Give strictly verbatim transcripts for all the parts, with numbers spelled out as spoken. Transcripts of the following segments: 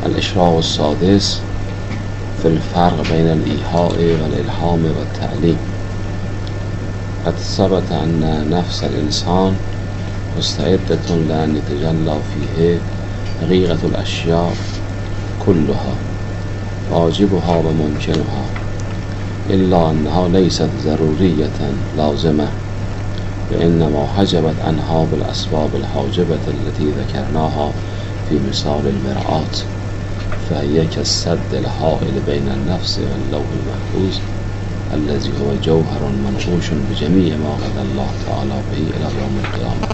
الاشراق السادس في الفرق بين الإيحاء والإلهام والتعليم. قد ثبت أن نفس الإنسان مستعدة لأن يتجلى فيه حقيقة الأشياء كلها واجبها وممكنها، إلا أنها ليست ضرورية لازمة، وإنما حجبت عنها بالأسباب الحاجبة التي ذكرناها في مثال المرآة، فهي كالسد الحائل بين النفس واللوح المحفوظ الذي هو جوهر منقوش بجميع ما قضى الله تعالى به إلى يوم القيامة.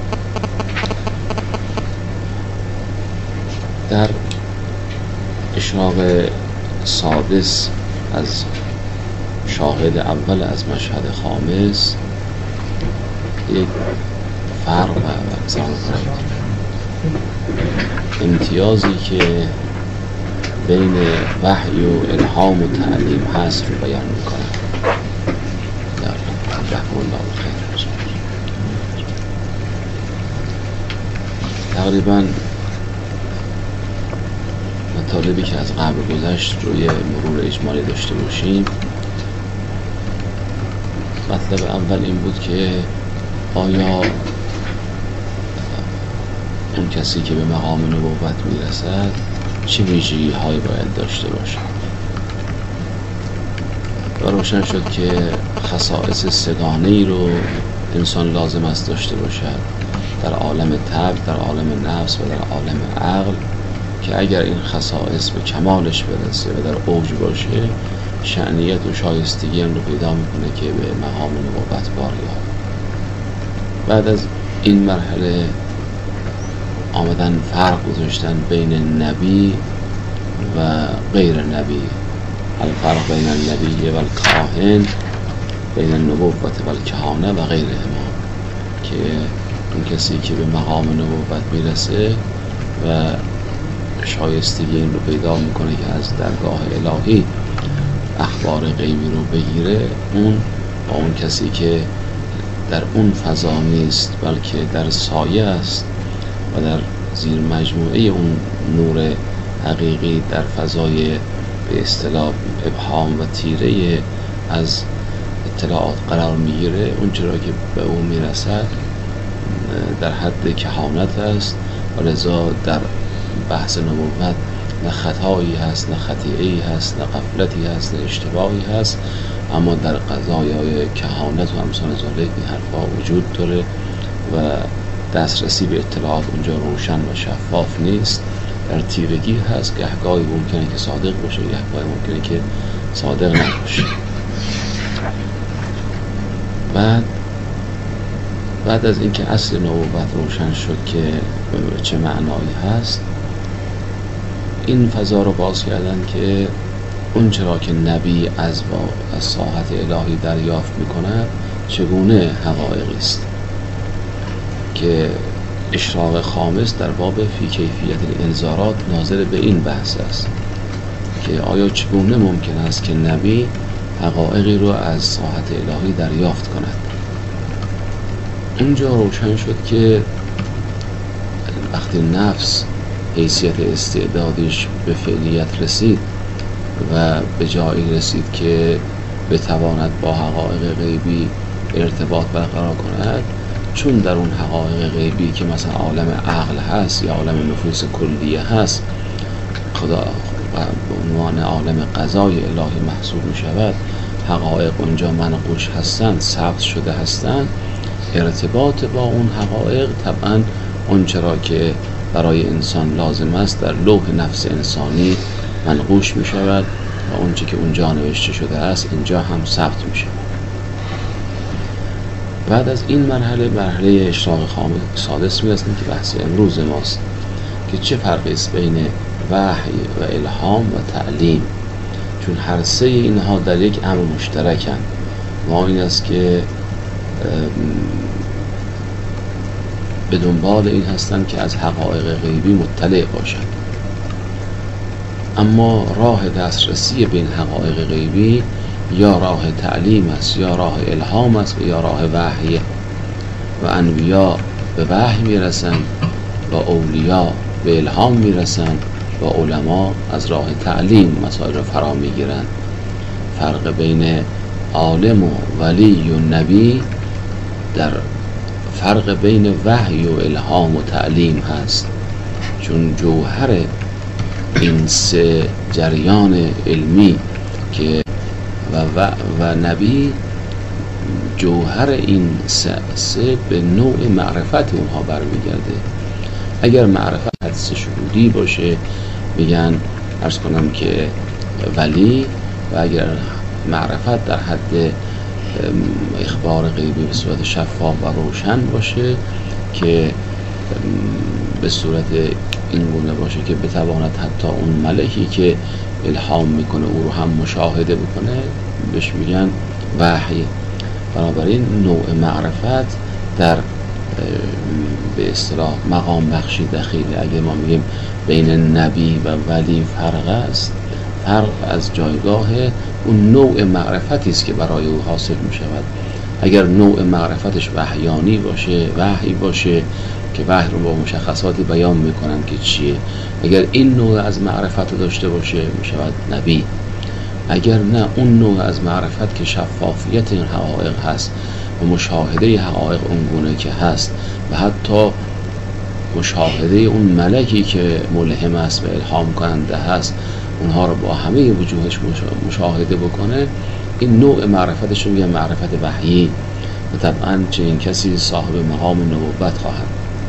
در اشراق سادس از شاهد اول از مشهد خامس یک فرق و امتیازی که بین وحی و الهام و تعلیم هست رو بیان میکنم. تقریبا مطالبی که از قبل گذشت روی مرور اجمالی داشته باشیم. مطلب اول این بود که آیا اون کسی که به مقام نبوت میرسد چه ویژگی هایی باید داشته باشد؟ و روشن شد که خصائص سگانه‌ای رو انسان لازم است داشته باشد در عالم طبع، در عالم نفس و در عالم عقل، که اگر این خصائص به کمالش برسه و در اوج باشه شأنیت و شایستگی هم رو پیدا میکنه که به مقام نبوت بار یابد. بعد از این مرحله آمدن فرق گذاشتن بین نبی و غیر نبی، الفرق بین النبی و الکاهن، بین النبوت و الکهانه و غیرهما، که اون کسی که به مقام نبوت میرسه و شایستگی این رو پیدا میکنه که از درگاه الهی اخبار غیبی رو بگیره، اون با اون کسی که در اون فضا نیست بلکه در سایه است و در زیر مجموعه اون نور حقیقی در فضای به اصطلاح ابهام و تیره از اطلاعات قرار میگیره، اون چرا که به اون میرسد در حد کهانت است و لذا در بحث نبوت نه خطایی هست، نه خطیعی هست، نه غفلتی هست، نه اشتباهی هست، اما در قضایای کهانت و امثال ذالک این حرفا وجود داره و دسترسی به اطلاعات اونجا روشن و شفاف نیست، در تیرگی هست، گهگاهی ممکنه که صادق باشه، گهگاهی ممکنه که صادق نباشه. بعد بعد از اینکه اصل نبوت روشن شد که چه معنایی هست، این فضا رو باز کردن که اون چرا که نبی از با از ساحت الهی دریافت میکند چگونه حقایقی است، که اشراق خامس در باب فی کیفیت الانذارات ناظر به این بحث است که آیا چگونه ممکن است که نبی حقایقی رو از ساحت الهی دریافت کند. اینجا روشن شد که وقتی نفس حیثیت استعدادش به فعلیت رسید و به جایی رسید که بتواند با حقایق غیبی ارتباط برقرار کند، چون در اون حقایق غیبی که مثلا عالم عقل هست یا عالم نفوس کلیه هست خدا به عنوان عالم قضای الهی محسوب می شود، حقایق اونجا منقوش هستند، ثبت شده هستند، ارتباط با اون حقایق طبعا اون چرا که برای انسان لازم است در لوح نفس انسانی منقوش می شود و اون چی که اونجا نوشته شده است اینجا هم ثبت می شود. بعد از این مرحله مرحله اشراق سادس می رسیم که بحث امروز ماست، که چه فرقی است بین وحی و الهام و تعلیم، چون هر سه اینها در یک امر مشترکند و این است که به دنبال این هستند که از حقایق غیبی مطلع باشند، اما راه دسترسی به این حقایق غیبی یا راه تعلیم است یا راه الهام است و یا راه وحی، و انبیا به وحی میرسند و اولیا به الهام میرسند و علما از راه تعلیم مسائل رو فرا میگیرن. فرق بین عالم و ولی و نبی در فرق بین وحی و الهام و تعلیم هست، چون جوهر این سه جریان علمی که و, و, و نبی، جوهر این سه, سه به نوع معرفت اونها برمیگرده. اگر معرفت حدیث شهودی باشه میگن عرض کنم که ولی، و اگر معرفت در حد اخبار غیبی به صورت شفاف و روشن باشه که به صورت این گونه باشه که بتواند حتی اون ملکی که الهام میکنه او رو هم مشاهده بکنه، بهش میگن وحی. بنابراین نوع معرفت در به اصطلاح مقام بخشی دخیله. اگر ما میگیم بین نبی و ولی فرق است، فرق از جایگاه اون نوع معرفتی است که برای او حاصل میشود. اگر نوع معرفتش وحیانی باشه، وحی باشه که وحی رو با مشخصاتی بیان میکنن که چیه، اگر این نوع از معرفت رو داشته باشه میشود نبی. اگر نه، اون نوع از معرفت که شفافیت این حقایق هست و مشاهده حقایق اون گونه که هست و حتی مشاهده اون ملکی که ملهم است و الهام کننده هست اونها رو با همه وجوهش مشاهده بکنه، این نوع معرفتش رو میگن معرفت وحیی و طبعا چنین کسی صاحب مقام نبوت خواهد.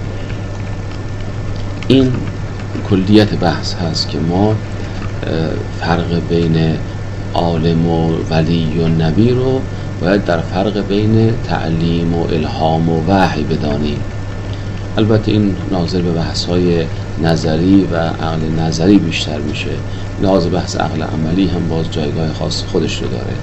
این کلیت بحث هست که ما فرق بین عالم و ولی و نبی رو باید در فرق بین تعلیم و الهام و وحی بدانیم. البته این ناظر به بحث‌های نظری و عقل نظری بیشتر میشه، لحاظ بحث عقل عملی هم باز جایگاه خاص خودش رو داره.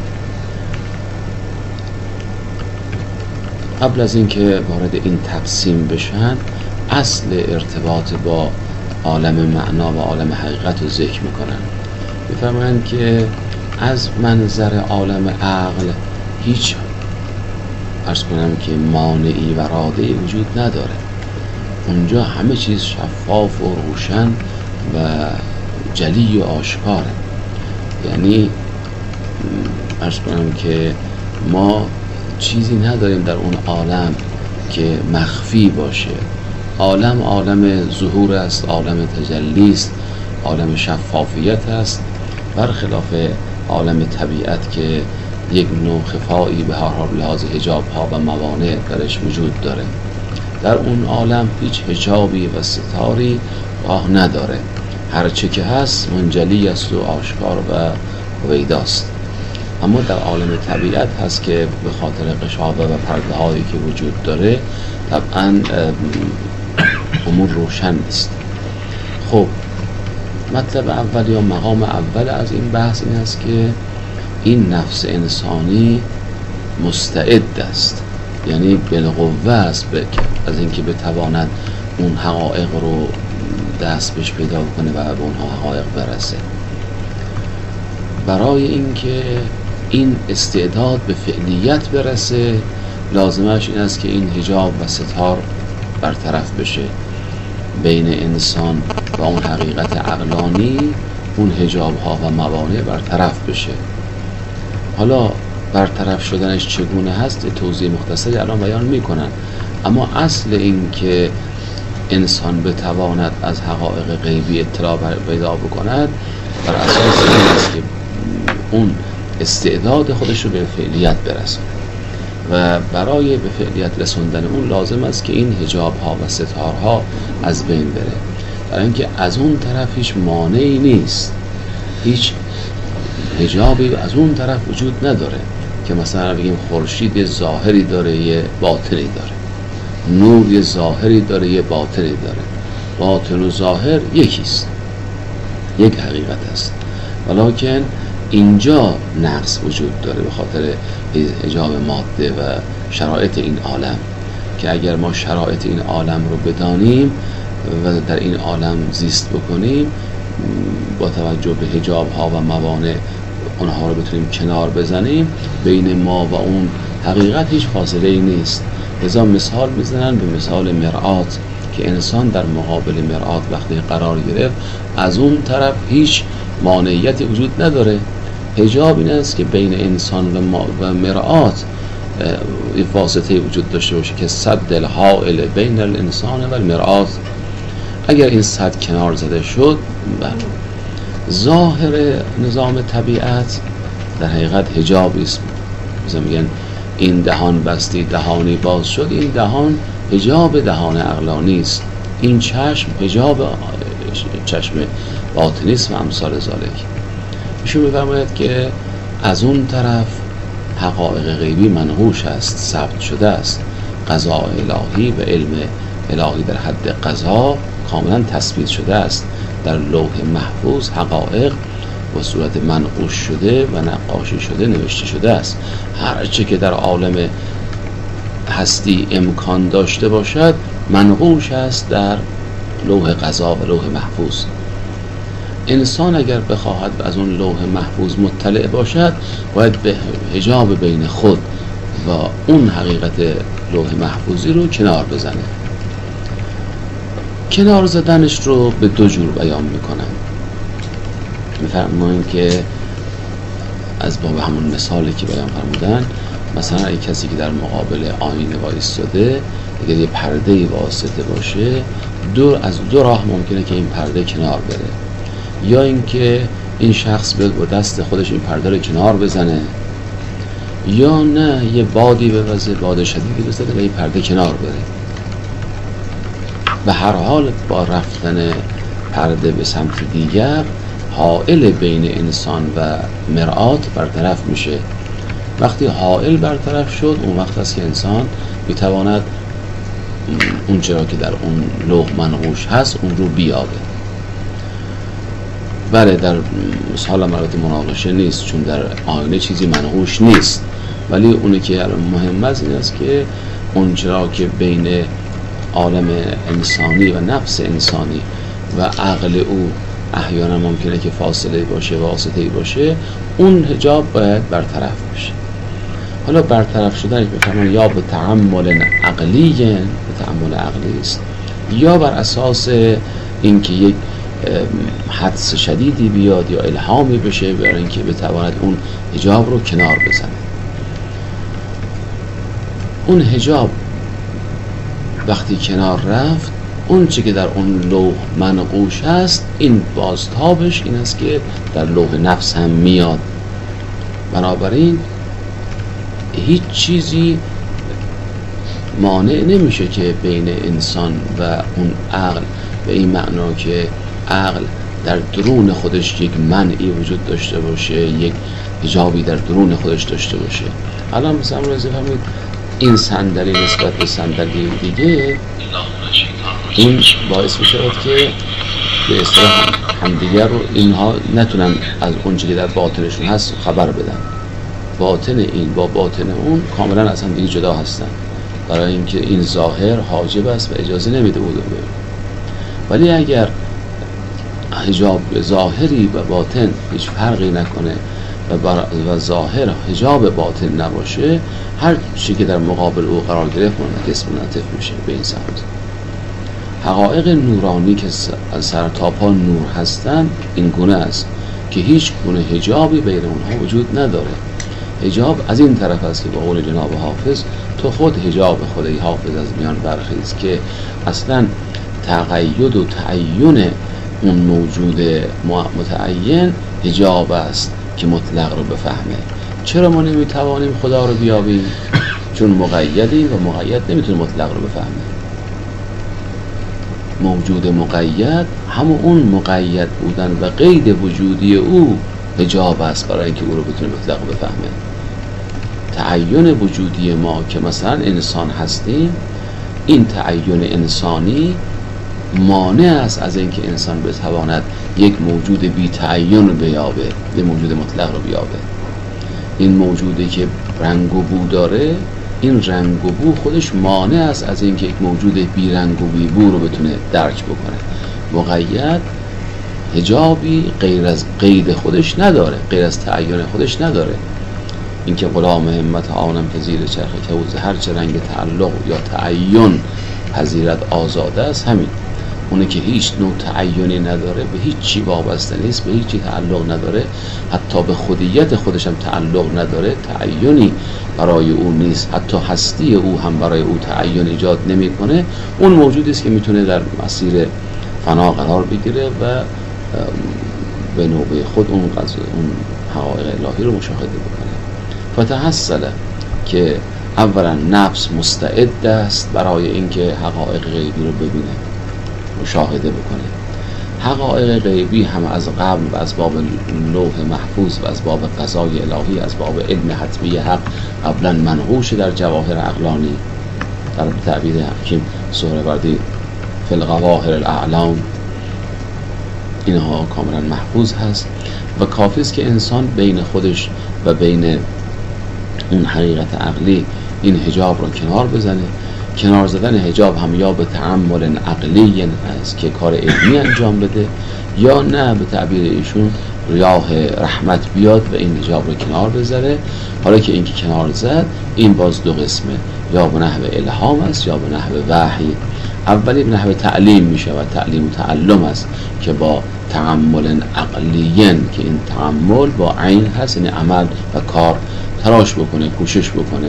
قبل از اینکه وارد این تقسیم بشن، اصل ارتباط با عالم معنا و عالم حقیقت رو ذکر میکنن. میفرمایند که از منظر عالم عقل هیچ عرض کنم که مانعی و رادعی وجود نداره. اونجا همه چیز شفاف و روشن و جلی و آشکاره. یعنی عرض کنم که ما چیزی نداریم در اون عالم که مخفی باشه. عالم عالم ظهور است، عالم تجلی است، عالم شفافیت است، برخلاف عالم طبیعت که یک نوع خفایی به هر حال لحاظ حجاب ها و موانع درش وجود داره. در اون عالم هیچ حجابی و ستاری راه نداره، هر چه که هست منجلی است و آشکار و ویداست. اما در عالم طبیعت هست که به خاطر قشابه و پرده هایی که وجود داره طبعا امور روشن نیست. خب مطلب اول یا مقام اول از این بحث این است که این نفس انسانی مستعد است، یعنی بالقوه است از اینکه بتواند اون حقایق رو دست بهش پیدا کنه و به اونها حقایق برسه. برای اینکه این استعداد به فعلیت برسه لازمش این است که این حجاب و ستار برطرف بشه بین انسان و اون حقیقت عقلانی، اون حجاب ها و موانع برطرف بشه. حالا برطرف شدنش چگونه هست توضیح مختصری الان بیان میکنن، اما اصل این که انسان بتواند از حقایق غیبی اطلاع پیدا بکند بر اساس این است که اون استعداد خودش رو به فعلیت برسونه و برای به فعلیت رسوندن اون لازم است که این حجاب ها و ستارها از بین بره. برای اینکه از اون طرف هیچ مانعی نیست، هیچ حجابی از اون طرف وجود نداره که مثلا بگیم خورشید یه ظاهری داره یه باطنی داره، نور یه ظاهری داره یه باطنی داره. باطن و ظاهر یکیست، یک حقیقت است، ولکن اینجا نقص وجود داره به خاطر حجاب ماده و شرایط این عالم، که اگر ما شرایط این عالم رو بدانیم و در این عالم زیست بکنیم با توجه به حجاب ها و موانع اونها رو بتونیم کنار بزنیم، بین ما و اون حقیقت هیچ فاصله ای نیست. لذا مثال میزنن به مثال مرآت که انسان در مقابل مرآت وقتی قرار گرفت از اون طرف هیچ مانعیتی وجود نداره. حجاب این است که بین انسان و, و مرآت واسطه وجود داشته باشه که سد الحائل بین الانسان و المرآت. اگر این سد کنار زده شد، ظاهر نظام طبیعت در حقیقت حجابی است. مثلا میگن این دهان بستی دهانی باز شد، این دهان حجاب دهان عقلانی است، این چشم حجاب چشم باطنی است و امثال ذالک. ایشون می‌فرماید که از اون طرف حقایق غیبی منقوش است، ثبت شده است. قضاء الهی و علم الهی در حد قضا کاملا تثبیت شده است. در لوح محفوظ حقایق با صورت منقوش شده و نقاشی شده نوشته شده است. هر چه که در عالم هستی امکان داشته باشد منقوش است در لوح قضا و لوح محفوظ. انسان اگر بخواهد از اون لوح محفوظ مطلع باشد، باید به حجاب بین خود و اون حقیقت لوح محفوظی رو کنار بزنه. کنار زدنش رو به دو جور بیان میکنن. میفرمایند که از باب همون مثالی که بیان فرمودن، مثلا اگه کسی که در مقابل آینه وایستاده، اگر یه پرده واسطه باشه، دور از دو راه ممکنه که این پرده کنار بره. یا اینکه این شخص به دست خودش این پرده رو کنار بزنه، یا نه یه بادی بوزه، باد شدیدی بزنه و این پرده کنار بره. به هر حال با رفتن پرده به سمت دیگر، حائل بین انسان و مرآت برطرف میشه. وقتی حائل برطرف شد، اون وقت است که انسان میتواند اون چرا که در اون لوح منقوش هست اون رو بیابه. بله، در مثال مرات مناقشه نیست، چون در آینه چیزی منقوش نیست، ولی اونی که مهم است این است که اون چرا که بین عالم انسانی و نفس انسانی و عقل او احیانا ممکنه که فاصله باشه، واسطه‌ای باشه، اون حجاب باید برطرف بشه. حالا برطرف شدنش بفهمن یا به تعامل عقلی، به تعامل عقلی است، یا بر اساس اینکه یک حدس شدیدی بیاد یا الهامی بشه برای اینکه بتواند اون حجاب رو کنار بزنه. اون حجاب وقتی کنار رفت، اون چی که در اون لوح منقوش هست، این بازتابش این است که در لوح نفس هم میاد. بنابراین هیچ چیزی مانع نمیشه که بین انسان و اون عقل، به این معنا که عقل در درون خودش یک منعی وجود داشته باشه، یک حجابی در درون خودش داشته باشه. الان مثلا امروز فهمید این صندلی نسبت به صندلی دیگه، این باعث میشه که به اصطلاح همدیگر رو اینها نتونن از اونچه که در باطنشون هست خبر بدن. باطن این با باطن اون کاملا از هم دیگه جدا هستن، برای اینکه این ظاهر حاجب است و اجازه نمیده بود ببین. ولی اگر حجاب ظاهری و باطن هیچ فرقی نکنه و, و ظاهر حجاب باطن نباشه، هر چی که در مقابل او قرار گرفت منعکس منعطف میشه به این سمت. حقایق نورانی که از سر تا پا نور هستند این گونه است که هیچ گونه حجابی بین اونها وجود نداره. حجاب از این طرف است که با قول جناب حافظ تو خود حجاب خودی حافظ از میان برخیز، که اصلا تقید و تعین اون موجود متعین حجاب است که مطلق رو بفهمه. چرا ما نمیتوانیم خدا رو بیابیم؟ چون مقیدیم و مقید نمیتونه مطلق رو بفهمه. موجود مقید همون اون مقید بودن و قید وجودی او حجاب است برای اینکه او رو بتونه مطلق بفهمه. تعین وجودی ما که مثلا انسان هستیم، این تعین انسانی مانع است از اینکه انسان بتواند یک موجود بی تعین رو بیابه، یک موجود مطلق رو بیابه. این موجودی که رنگ و بو داره، این رنگ و بو خودش مانع است از اینکه یک موجود بی رنگ و بی بو رو بتونه درک بکنه. مقید حجابی غیر از قید خودش نداره، غیر از تعین خودش نداره. اینکه غلام همت آنم که زیر چرخ کبوز هر چه رنگ تعلق یا تعین پذیرت آزاده است همین اونه که هیچ نوع تعینی نداره، به هیچ چی وابسته نیست، به هیچ چی تعلق نداره، حتی به خودیت خودش هم تعلق نداره، تعینی برای او نیست، حتی هستی او هم برای او تعین ایجاد نمیکنه. اون موجودی است که میتونه در مسیر فنا قرار بگیره و به نوبه خود اون قضا اون حقایق الهی رو مشاهده بکنه. فتحصل که اولا نفس مستعد است برای اینکه حقایق غیبی رو ببینه، مشاهده بکنه. حقایق غیبی هم از قبل و از باب لوح محفوظ و از باب قضای الهی، از باب علم حتمی حق قبلا منقوش در جواهر عقلانی، در تعبیر حکیم سهروردی فی القواهر الاعلام، اینها کاملا محفوظ هست و کافی است که انسان بین خودش و بین اون حقیقت عقلی این حجاب رو کنار بزنه. کنار زدن حجاب هم یا به تعامل عقلی است که کار علمی انجام بده، یا نه به تعبیر ایشون ریاح رحمت بیاد و این حجاب رو کنار بذاره. حالا که این که کنار زد، این باز دو قسمه، یا به نحو الهام است یا به نحو وحی. اولی به نحو تعلیم میشه و تعلیم و تعلم است که با تعامل عقلیین، که این تعامل با عین هست، یعنی عمل و کار، تلاش بکنه، کوشش بکنه،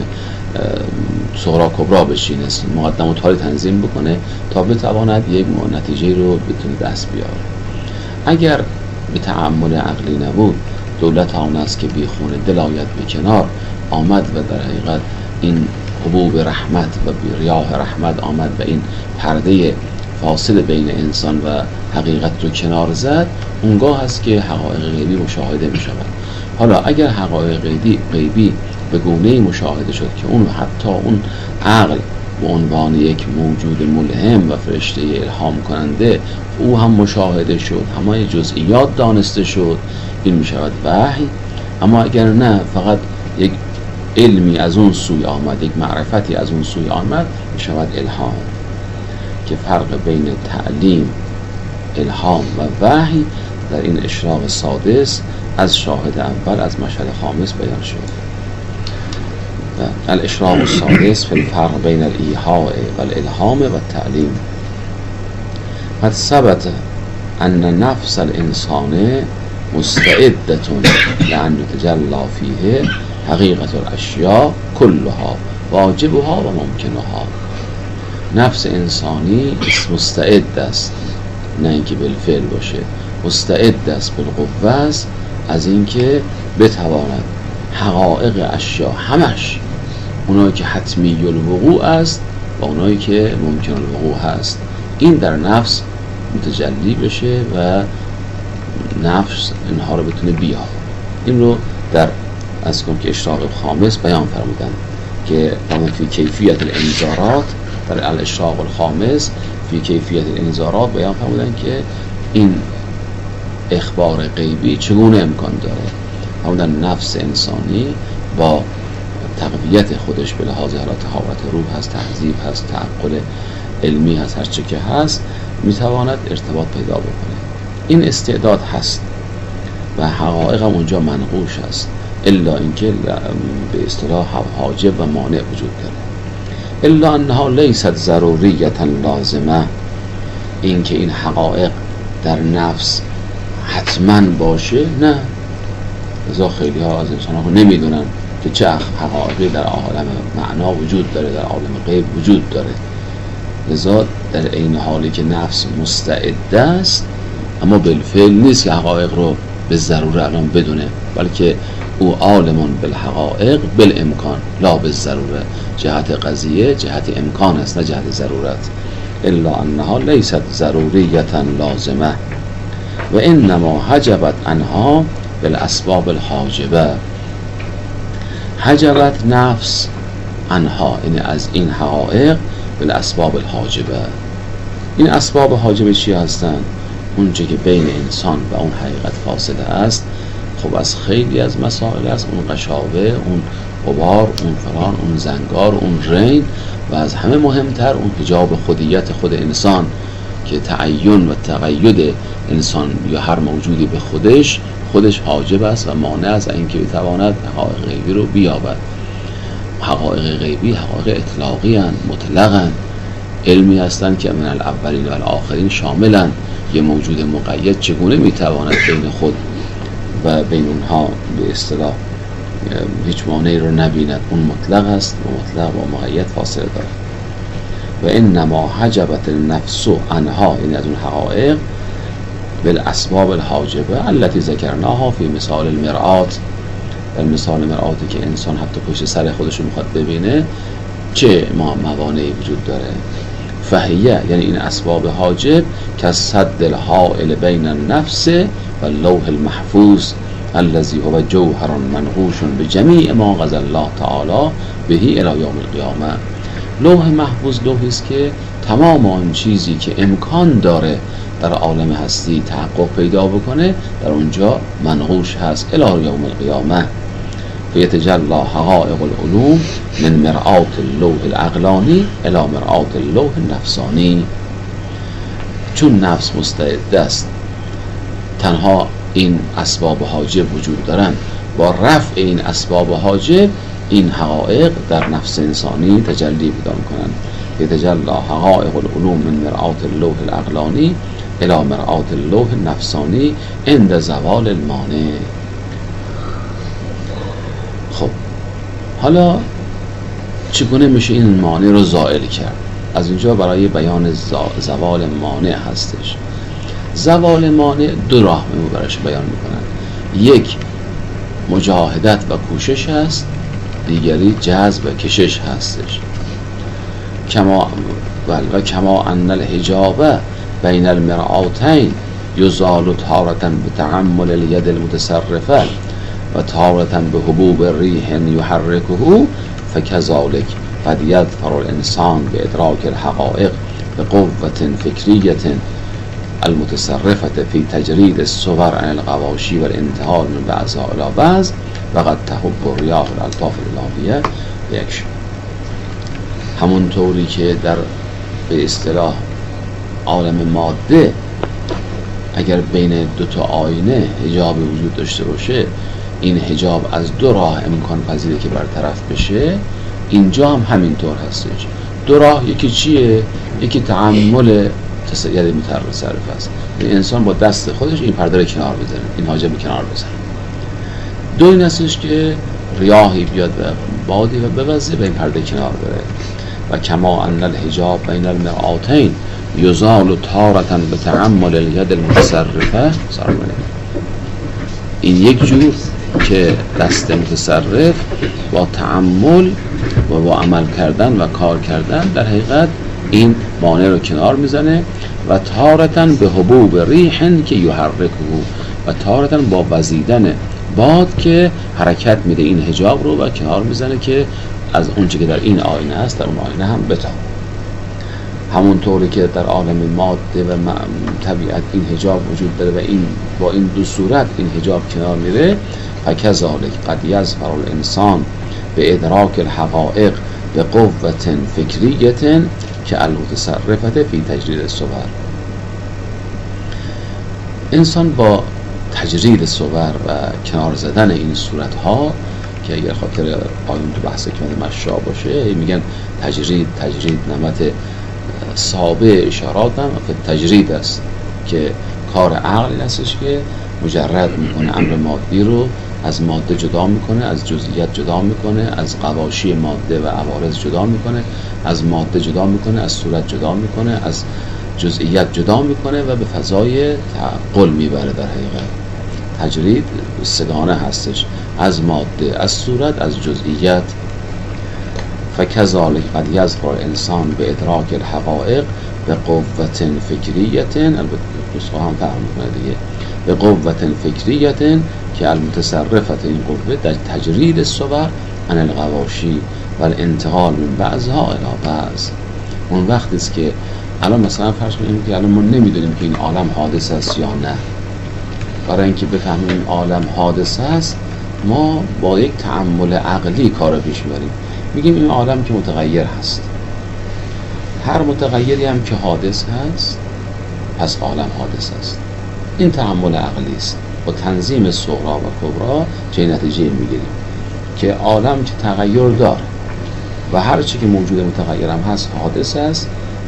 صغرا کبرا بشینه، مقدم و تالی تنظیم بکنه تا بتواند یک نتیجه رو بتونه دست بیاره. اگر به تعامل عقلی نبود، دولت آن است که بی خون دل آید به کنار آمد و در حقیقت این حبوب رحمت و بی ریاح رحمت آمد و این پرده فاصل بین انسان و حقیقت رو کنار زد، اونگاه هست که حقایق غیبی مشاهده می شود. حالا اگر حقایق غیبی به گونه‌ای مشاهده شد که اون حتی اون عقل به عنوان یک موجود ملهم و فرشته الهام کننده او هم مشاهده شد، همه جزئیات دانسته شد، این می شود وحی. اما اگر نه، فقط یک علمی از اون سوی آمد، یک معرفتی از اون سوی آمد، می شود الهام. که فرق بین تعلیم، الهام و وحی در این اشراق سادس از شاهد اول از مشهد خامس بیان شد. الاشراق السادس فی الفرق بین الایحاء و الالهام و التعلیم. قد ثبت ان نفس الانسان مستعدة لأن يتجلى فيه حقیقت الاشیاء کلها واجبها و ممکنها. نفس انسانی مستعد است، نه اینکه بالفعل باشه، مستعد است، بالقوه است از اینکه بتواند حقایق اشیاء همش، اونایی که حتمی الوقوع است و اونایی که ممکن الوقوع هست، این در نفس متجلی بشه و نفس اینها رو بتونه بیاره. این رو در از کنم که اشراق خامس بیان فرمودن که فی کیفیت الانذارات، در الاشراق الخامس فی کیفیت الانذارات بیان فرمودن که این اخبار غیبی چگونه امکان داره. فرمودن نفس انسانی با تقویت خودش به لحاظ حالا طهارت روح هست، تهذیب هست، تعقل علمی هست، هر چه که هست، میتواند ارتباط پیدا بکنه. این استعداد هست و حقایق هم اونجا منقوش است، الا اینکه به اصطلاح حاجب و مانع وجود داره. الا انها لیست ضروریتا لازمه، این که این حقایق در نفس حتما باشه، نه. لذا خیلی ها از انسان ها نمیدونن که چه حقایقی در عالم معنا وجود داره، در عالم غیب وجود داره. لذا در این حالی که نفس مستعد است، اما بالفعل نیست که حقایق رو به ضروره الان بدونه، بلکه او عالمون بالحقایق بالامکان لا بالضروره. جهت قضیه جهت امکان است، نه جهت ضرورت. الا انها لیست ضروریتا لازمه و انما حجبت عنها بالاسباب الحاجبه. حجبت نفس عنها، یعنی از این حقایق بالاسباب الحاجبه. این اسباب حاجبه چی هستند؟ اونچه که بین انسان و اون حقیقت فاصله است. خب از خیلی از مسائل است، اون قشاوه، اون غبار، اون فلان، اون زنگار، اون رین، و از همه مهمتر اون حجاب خودیت خود انسان که تعین و تقید انسان یا هر موجودی به خودش خودش حاجب است و مانع از اینکه بتواند حقایق غیبی رو بیابد. حقایق غیبی حقایق اطلاقی اند، مطلقاً، علمی هستند که من الاولین و الاخرین شاملن. یه موجود مقید چگونه میتواند بین خود و بین اونها به اصطلاح هیچ مانعی رو نبیند؟ اون مطلق است و مطلق و مقید فاصله دارد. و انما حجبت النفس عنها، یعنی از اون حقایق، بالاسباب الحاجبه التي ذکرناها فی مثال المرآت، در مثال مرآتی که انسان حتی پشت سر خودش رو میخواد ببینه چه موانعی وجود داره. فهیه، یعنی این اسباب حاجب، که صد الحائل بین النفس و اللوح المحفوظ الذي هو جوهر منقوش بجمیع ما قضى الله تعالی بهی الی یوم القیامه. لوح محفوظ لوحی است که تمام آن چیزی که امکان داره در عالم هستی تحقق پیدا بکنه در اونجا منقوش هست الی یوم القیامه. فیتجلی حقائق العلوم من مرآت اللوح العقلانی الی مرآت اللوح النفسانی. چون نفس مستعد است تنها این اسباب حاجب وجود دارند، با رفع این اسباب حاجب این حقایق در نفس انسانی تجلی پیدا میکنند. یتجلی حقائق العلوم من مرآت اللوح العقلانی الی مرآت اللوح النفسانی عند زوال المانع. خب حالا چگونه میشه این مانع رو زائل کرد؟ از اینجا برای بیان زوال مانع هستش. زوال مانع دو راه برایش بیان میکنن. یک مجاهدت و کوشش هست، دیگری جذب و کشش هستش. کما و کما ان الحجاب بین المرآتین یزال تارة بتعمل الید المتصرفه و تارة بحبوب ریح یحرکه، فکذالک قد یظفر الانسان بادراک الحقائق بقوة فکریة المتصرفة في تجرید الصور عن الغواشی والانتقال من بعضها الى بعض و قد تحب الریاح الالطاف الالهیه یک. همون طوری که در به اصطلاح عالم ماده اگر بین دو تا آینه حجاب وجود داشته باشه، این حجاب از دو راه امکان پذیره که برطرف بشه، اینجا هم همینطور هستش. دو راه، یکی چیه؟ یکی تعمل تصید متصرف است، یعنی انسان با دست خودش این پرده رو کنار بزنه، این حاجب رو کنار بزنه. دو این هستش که ریاحی بیاد و بادی و بوزه و این پرده کنار بره. و کما ان الحجاب بین المرآتین یزال تارة بتعمل الید المتصرفه، این یک جور که دست متصرف با تعمل و با عمل کردن و کار کردن در حقیقت این مانع رو کنار میزنه. و تارتن به حبوب ریحن که یحرکه، و تارتن با وزیدن باد که حرکت میده این حجاب رو و کنار میزنه که از اونچه که در این آینه هست در اون آینه هم بتابه. همونطوری که در عالم ماده و طبیعت این حجاب وجود داره و این با این دو صورت این حجاب کنار میره، فکذالک قد یظفر الانسان به ادراک الحقائق به قوة فکریة که المتصرفة فی تجرید الصور. انسان با تجرید صور و کنار زدن این صورت ها که اگر خاطر آیون تو بحث که مشا باشه میگن تجرید تجرید نمت صابع اشارات هم تجرید است که کار عقل این هستش که مجرد میکنه امر مادی رو از ماده جدا میکنه، از جزئیات جدا میکنه، از غواشی ماده و عوارض جدا میکنه، از ماده جدا میکنه، از صورت جدا میکنه، از جزئیات جدا میکنه و به فضای تعقل میبره. در حقیقت تجرید سگانه هستش، از ماده، از صورت، از جزئیات. فکذالک قد یظفر الانسان به ادراک الحقائق به قوة فکریة، البته نسخه هم فهم میکنه دیگه، به قوة فکریة که المتصرفت این قوه در تجرید الصور عن الغواشی و الانتقال من بعضها الی بعض. اون وقتی است که الان مثلا فرض کنیم که الان ما نمیدونیم که این عالم حادث است یا نه. برای اینکه بفهمیم این عالم حادث است ما با یک تأمل عقلی کار پیش میبریم. میگیم این عالم که متغیر هست، هر متغیری هم که حادث هست پس عالم حادث است. این تأمل عقلی است. با تنظیم صغرا و کبرا چه نتیجه میگیریم که عالم که تغییر داره و هر چی که موجود متغیر هم هست حادث است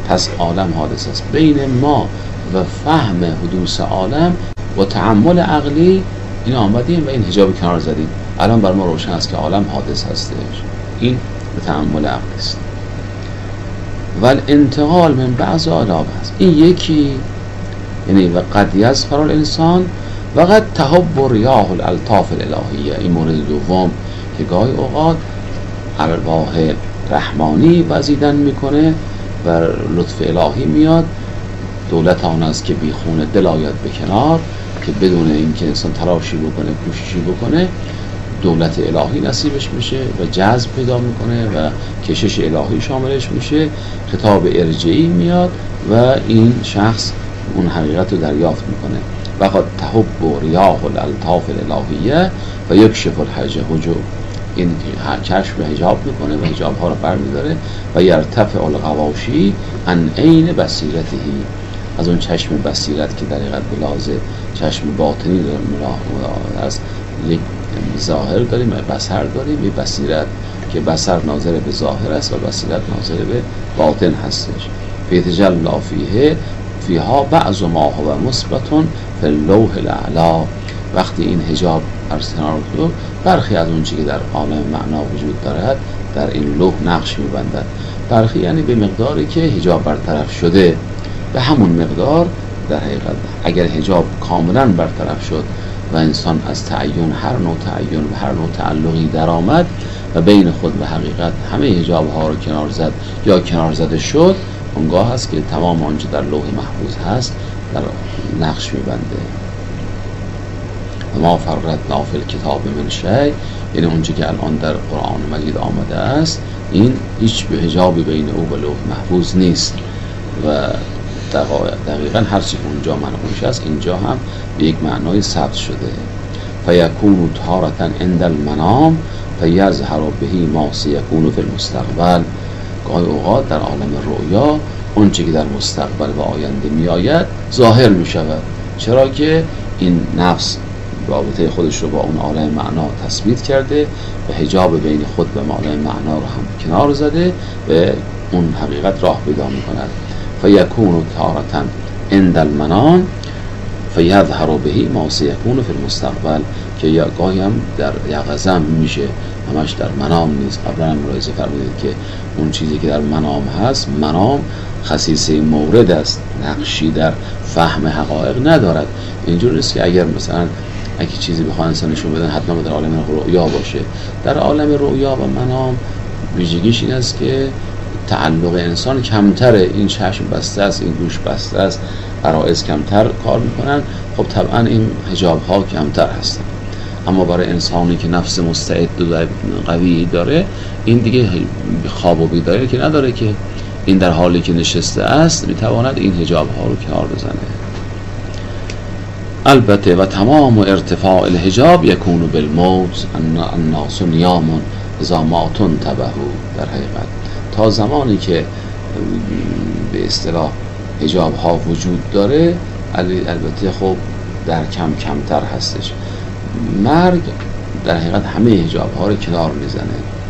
پس عالم حادث است. بین ما و فهم حدوث عالم و تعامل عقلی این آمدیم و این حجاب کنار زدیم. الان بر ما روشن است که عالم حادث هستش. این به تعامل عقلی است. و انتقال من بعض آلاب است. این یکی، یعنی و قد یظفر الانسان و قد تهب ریاح الالطاف الالهیه. این مورد دوم که گاهی اوقات ارواح رحمانی وزیدن میکنه و لطف الهی میاد. دولت آن است که بی خون دل آید به کنار، که بدون اینکه انسان تلاشی بکنه کوششی بکنه دولت الهی نصیبش میشه و جذب پیدا میکنه و کشش الهی شاملش میشه. خطاب ارجعی میاد و این شخص اون حقیقت رو دریافت میکنه. و قد تهب ریاح الالطاف الالهیه و یکشف الحجاب. این کشف حجاب میکنه و حجاب ها رو برمیداره. و یرتفع الغواشی عن عین بصیرته، از اون چشم بصیرت که در حقیقت بلازه چشم باطنی داره است. یک ظاهر داریم و بصر داریم. یک بصیرت که بصر ناظر به ظاهر است و بصیرت ناظر به باطن هستش. فیتجلی فیه فیها بعض ما هو مثبت فی اللوح الاعلی. وقتی این حجاب عرض کنار رو برخی از اون چیزی که در عالم معنا وجود دارد در این لوح نقش میبندد. برخی یعنی به مقداری که حجاب برطرف شده، به همون مقدار در حقیقت اگر حجاب کاملا برطرف شد و انسان از تعین هر نوع تعین و هر نوع تعلقی در آمد و بین خود و حقیقت همه حجاب ها رو کنار زد یا کنار زده شد، اونگاه هست که تمام آنچه در لوح محفوظ هست در نقش میبنده. و ما فرطنا فی الکتاب من شیء، یعنی اونچه که الان در قرآن مجید آمده است این هیچ به حجابی بین او و لوح محفوظ نیست و دقیقا هر چی که اونجا منقوش است اینجا هم به یک معنای ثبت شده. فیکون تارة عند المنام فیظهر به ما سیکون فی المستقبل. گاهی اوقات در عالم رؤیا اون چیزی که در مستقبل و آینده می آید ظاهر می شود، چرا که این نفس رابطه خودش رو با اون عالم معنا تثبیت کرده و حجاب بین خود و عالم معنا رو هم کنار زده و اون حقیقت راه پیدا می کند. فیکون تارة عند المنام فیظهر به ما سیکون فی المستقبل، که یا گاهی هم در یقظه هم میشه، همش در منام نیست. قبلا هم ملاحظه فرمودید که اون چیزی که در منام هست، منام خصیصه مورد است، نقشی در فهم حقایق ندارد. اینجور نیست که اگر مثلا اگه چیزی بخوان انسان نشون بدن حتما در عالم رؤیا باشه. در عالم رؤیا و منام ویژگیش این است که تعلق انسان کمتره، این چشم بسته است، این گوش بسته است، غرایز کمتر کار میکنن. خب طبعا این حجاب ها کمتر هستن. اما برای انسانی که نفس مستعد و قوی داره، این دیگه خواب و بیداری که نداره که این در حالی که نشسته است میتواند این حجاب ها رو کنار بزنه. البته و تمام ارتفاع الحجاب یکون بالموت الناس نیام اذا ما تنتبهوا. در حقیقت تا زمانی که به اصطلاح حجاب ها وجود داره، البته خب در کم کمتر هستش. مرگ در حقیقت همه حجاب ها رو کنار میزنه.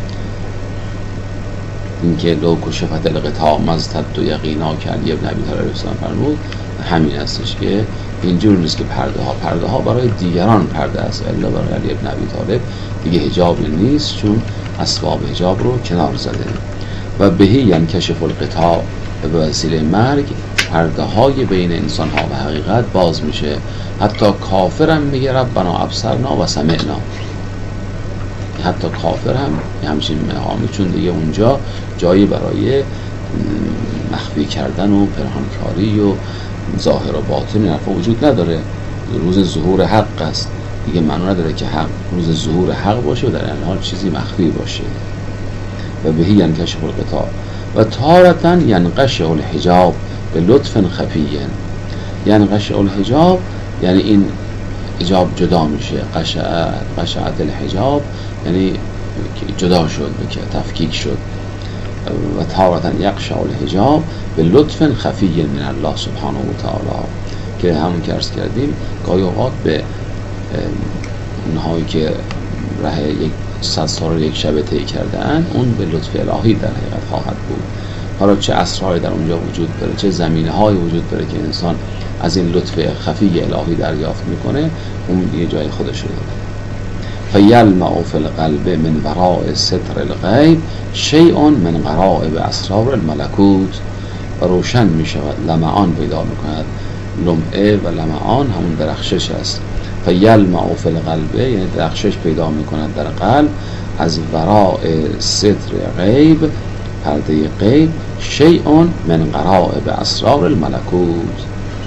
اینکه لو کشفت الغطاء مزتد و یقینا که علی ابن ابی طالب فرمود همین هستش که اینجور نیست که پرده ها پرده ها برای دیگران پرده است، الا برای علی ابن ابی طالب دیگه حجابی نیست، چون اسباب حجاب رو کنار زده. و بهی ینکشف الغطاء، به وسیله مرگ پرده های بین انسان ها و حقیقت باز میشه. حتی کافر هم میگه ربنا ابصرنا و سمعنا. حتی کافر هم همچین مهامی، چون دیگه اونجا جایی برای مخفی کردن و پنهانکاری و ظاهر و باطن حرفا وجود نداره. روز ظهور حق است دیگه، معنی نداره که حق روز ظهور حق باشه و در این حال چیزی مخفی باشه. و بهی ینکشف الغطاء و تارة ینقشع الحجاب به لطف خفی. ینقشع الحجاب یعنی این حجاب جدا میشه. قشعت قشعت الحجاب یعنی جدا شد، که تفکیک شد. و تارة یقشع الحجاب به لطف خفی من الله سبحانه و تعالی، که همون که عرض کردیم گاهی اوقات به اونهایی که راه یک صد سال یک شب طی کردن، اون به لطف الهی در حقیقت خواهد بود. حالا چه اسراری در اونجا وجود داره، چه زمینه های وجود داره که انسان از این لطف خفی الهی دریافت میکنه، اون یه جای خودش رو داره. فیلمع فی القلب من وراء ستر الغیب شیء من غرائب اسرار الملکوت، و روشن می شود، لمعان پیدا می کند. لمعه و لمعان همون درخشش است. فیلمع فی القلب یعنی درخشش پیدا می کند در قلب، از وراء ستر غیب، پرده غیب، شیء من غرائب اسرار الملکوت.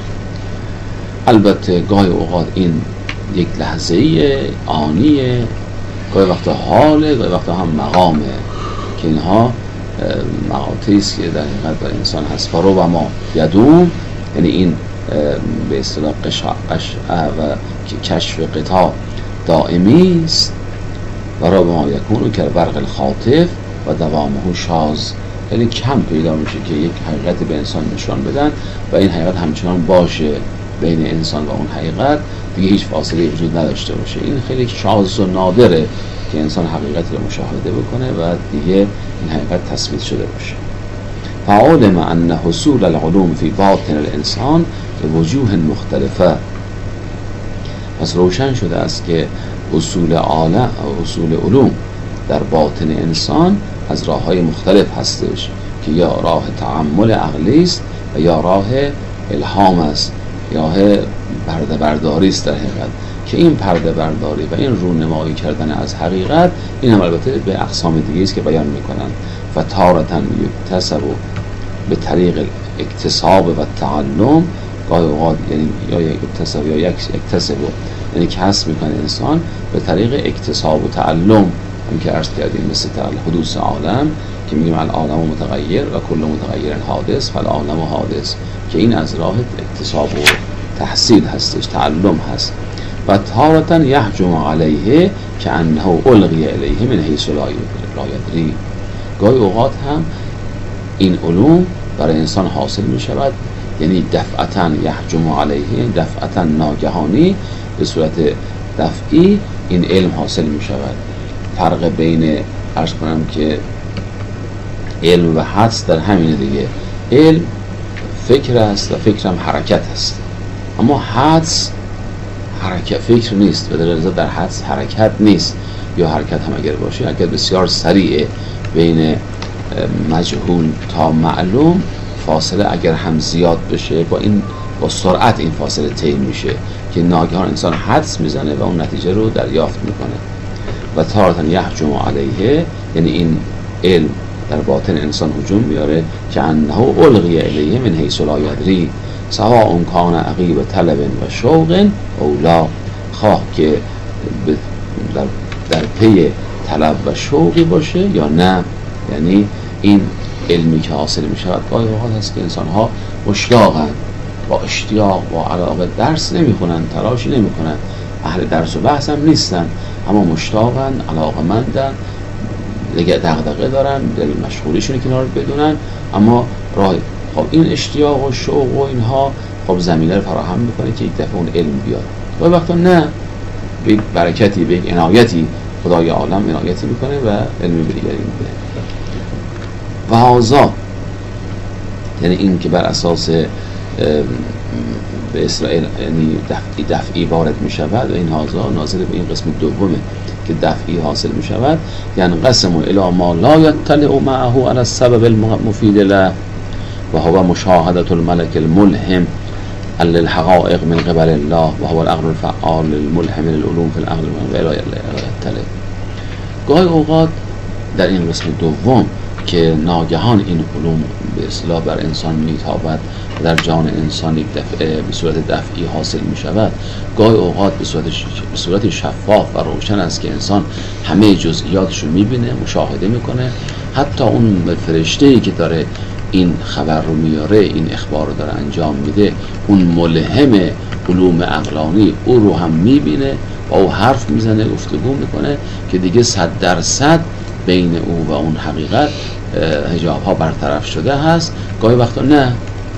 البته گاهی اوقات این یک لحظه‌ای آنیه، گاهی وقتا حاله، گاهی وقتا هم مقامه، که اینها مقاطعی است که در حقیقت بر انسان هست. فرو و ما یدوم یعنی این به اصطلاح قشع و کشف قطاع دائمی است. و را به ما یکونو که برق الخاطف و دوامه شاز، یعنی کم پیدا میشه که یک حقیقت به انسان نشان بدن و این حقیقت همچنان باشه بین انسان و اون حقیقت، دیگه هیچ فاصله وجود نداشته باشه. این خیلی شاذ و نادره که انسان حقیقت رو مشاهده بکنه و دیگه این حقیقت تثبیت شده باشه. فعلم ان حصول العلوم فی باطن الانسان به وجوه مختلفه، پس روشن شده است که حصول عالم حصول علوم در باطن انسان از راه‌های مختلف هستش، که یا راه تعامل عقلی است و یا راه الهام است، یا پرده برداری است در حقیقت، که این پرده برداری و این رونمایی کردن از حقیقت، این هم البته به اقسام دیگه است که بیان میکنن. و تارتاً یکتسب به طریق اکتساب و تعلم، گاهی اوقات یعنی یا یکتسب یا یکتسب یعنی کسب میکنه انسان به طریق اکتساب و تعلم، هم که عرض کردیم مثل حدوث عالم که میگیم العالم متغیر و کل متغیر حادث فالعالم حادث، که این از راه اکتساب و تحصیل هستش، تعلم هست. و تارتاً یهجم علیه که انه القی الیه من حیث لا یدری، گاهی اوقات هم این علوم برای انسان حاصل می شود، یعنی دفعتاً یهجم علیه، دفعتاً ناگهانی به صورت دفعی این علم حاصل می شود. فرق بین عرض کنم که علم و حدس در همین دیگه، علم فکر است و فکر هم حرکت است، اما حدس حرکت فکر نیست و در ازا در حدس حرکت نیست، یا حرکت هم اگر باشه حرکت بسیار سریعه بین مجهول تا معلوم، فاصله اگر هم زیاد بشه با این با سرعت این فاصله طی میشه که ناگهان انسان حدس میزنه و اون نتیجه رو دریافت میکنه. و تارتاً یهجم علیه یعنی این علم در باطن انسان هجوم میاره که انه القی الیه من حیث لا یدری سواء کان عقیب طلب و شوق او لا، خواه که در, در پی طلب و شوقی باشه یا نه. یعنی این علمی که حاصل می شود گاهی اوقات هست که انسان ها مشتاقن، با اشتیاق با علاقه درس نمی خونن، تلاشی نمی کنن، اهل درس و بحث هم نیستن، اما مشتاقن، علاقه‌مندن، دیگه دغدغه دارن، دل مشغولیشون کنار بدونن، اما راه خب این اشتیاق و شوق و اینها خب زمینه رو فراهم میکنه که یک دفعه اون علم بیاد. و وقتا نه، به یک برکتی، به یک عنایتی خدای عالم عنایتی میکنه و علمی به دیگری میده. و هازا یعنی این که بر اساس به اسرائیل یعنی دفعی دفعی وارد میشود، و این هازا ناظر به این قسم دومه که دفعی حاصل میشود، یعنی قسم الی ما لا یطلع معه علی السبب المفید له و هو مشاهدة الملك الملهم للحقائق من قبل الله و هو العقل الفعال الملهم للعلوم في العقل و الی یطلع. گاهی اوقات در این قسم دوم که ناگهان این علوم به اصطلاح بر انسان میتابد و در جان انسان یک دفعه به صورت دفعی حاصل می شود، گاهی اوقات به صورت, به صورت شفاف و روشن است که انسان همه جزئیاتش رو میبینه، مشاهده میکنه، حتی اون فرشته‌ای که داره این خبر رو میاره، این اخبار رو داره انجام میده، اون ملهم علوم عقلانی او رو هم میبینه و او حرف میزنه، گفتگو میکنه که دیگه صد درصد بین او و اون حقیقت حجاب ها برطرف شده هست. گاهی وقتا نه،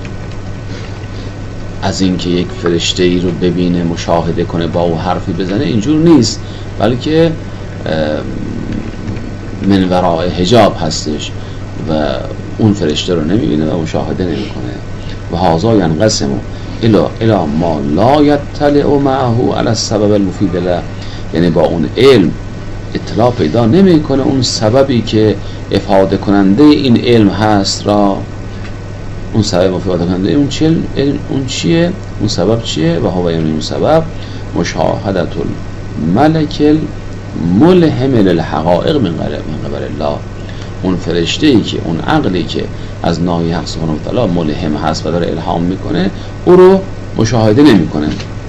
از اینکه یک فرشته ای رو ببینه، مشاهده کنه، با او حرفی بزنه، اینجور نیست، بلکه من وراء حجاب هستش و اون فرشته رو نمیبینه و مشاهده نمیکنه. و هذا ينقسم الى الى ما لا يطلع معه على السبب المفید له، یعنی با اون علم اطلاع پیدا نمیکنه اون سببی که افاده کننده این علم هست را، اون سبب افاده کننده اون چیه؟ اون چیه؟ اون سبب چیه؟ و هو یعنی اون سبب مشاهدت الملک الملهم للحقائق من قبل الله، اون فرشته‌ای که اون عقلی که از ناحیه حق سبحانه و تعالی ملهم هست و داره الهام میکنه او رو مشاهده نمیکنه.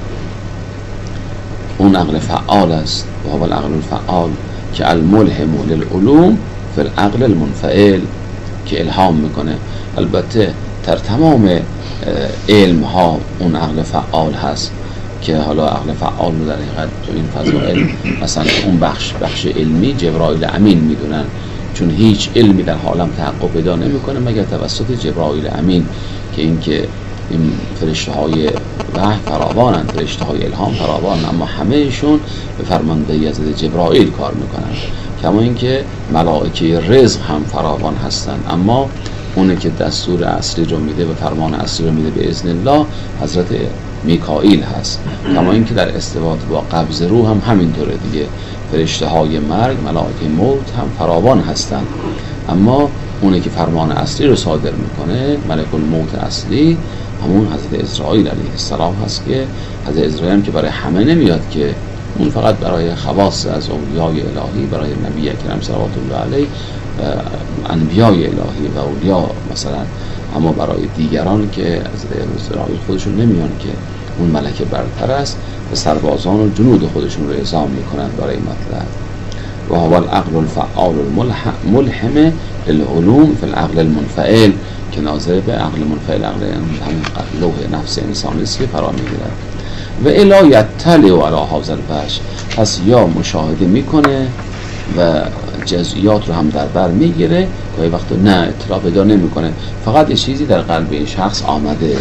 اون عقل فعال است و هو العقل الفعال که الملهم للعلوم فی العقل المنفعل که الهام میکنه. البته در تمام علم ها اون عقل فعال هست که حالا عقل فعال رو در حقیقت تو این فضائل مثلا اون بخش بخش علمی جبرائیل امین میدونن، چون هیچ علمی در عالم تحقق پیدا نمیکنه مگر توسط جبرائیل امین که این که این فرشته های وحی فراوانند، فرشته های الهام فراوانند، اما همهشون به فرماندهی از جبرائیل کار میکنن. کما اینکه ملائکه رزق هم فراوان هستند، اما اونه که دستور اصلی رو میده و فرمان اصلی رو میده به اذن الله حضرت میکائیل هست. کما اینکه در استباط با قبض روح هم همینطوره دیگه، فرشته های مرگ ملائکه موت هم فراوان هستند، اما اونه که فرمان اصلی رو صادر میکنه ملک الموت اصلی همون حضرت اسرائیل علیه السلام هست که حضرت اسرائیل هم که برای همه نمیاد که اون فقط برای خواص از اولیای الهی، برای نبی اکرم صلوات الله علیه انبیای الهی و اولیا مثلا، اما برای دیگران که از اسرائیل خودشون نمیان که اون ملک برتر است و سربازان و جنود خودشون رو اعزام میکنن برای مطلب. و هو العقل الفعال الملهم للعلوم فی العقل المنفعل که ناظر به عقل منفعل، عقل همین لوح نفس انسانی است که فرا میگیرد. و الا یطلع علی هذا الوجه، پس یا مشاهده میکنه و جزئیات رو هم در بر میگیره، گاهی وقتا نه اطلاع پیدا نمیکنه، فقط یه چیزی در قلب این شخص آمده.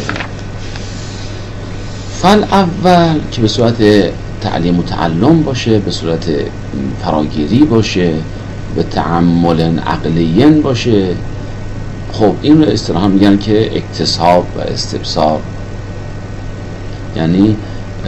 فال اول که به صورت تعلیم و تعلم باشه، به صورت فراگیری باشه، به تعمل عقلیین باشه، خب این رو اصطلاحاً میگن که اکتساب و استبصار، یعنی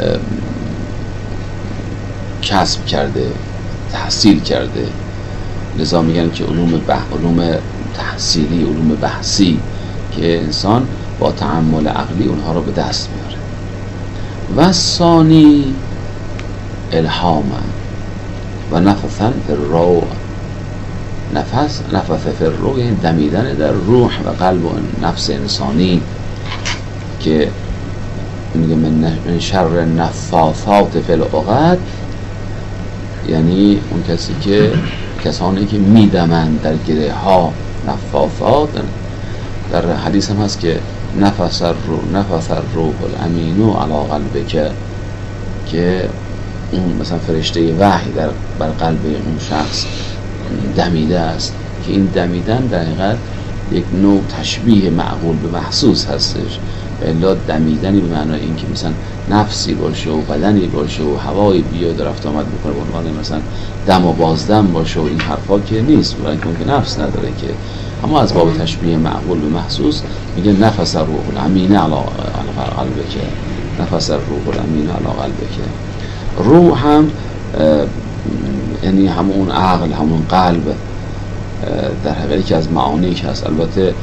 کسب کرده، تحصیل کرده. لذا میگن که علوم بح... علوم تحصیلی، علوم بحثی که انسان با تعمل عقلی اونها رو به دست میاره. و ثانی الهام و نفثن فی الروح، نفس نفث فی الروح یعنی دمیدن در روح و قلب و نفس انسانی که میگه من شر نفاثات فی العقد، یعنی اون کسی که کسانی که میدمند در گره ها، نفاثات. در حدیث هم هست که نفس الروح نفس الروح الامین علی قلبک، که اون مثلا فرشته وحی در بر قلب اون شخص دمیده است، که این دمیدن در حقیقت یک نوع تشبیه معقول به محسوس هستش، و الا دمیدنی به معنای این که مثلا نفسی باشه و بدنی باشه و هوایی بیاد رفت آمد بکنه، به عنوان مثلا دم و بازدم باشه و این حرفا که نیست، برای اینکه نفس نداره که، اما از باب تشبیه معقول به محسوس میگه نفس الروح الامین علی قلبک، نفس الروح الامین علی قلبک. روح هم یعنی همون عقل، همون قلب، در حقیقت که از معانی که هست. البته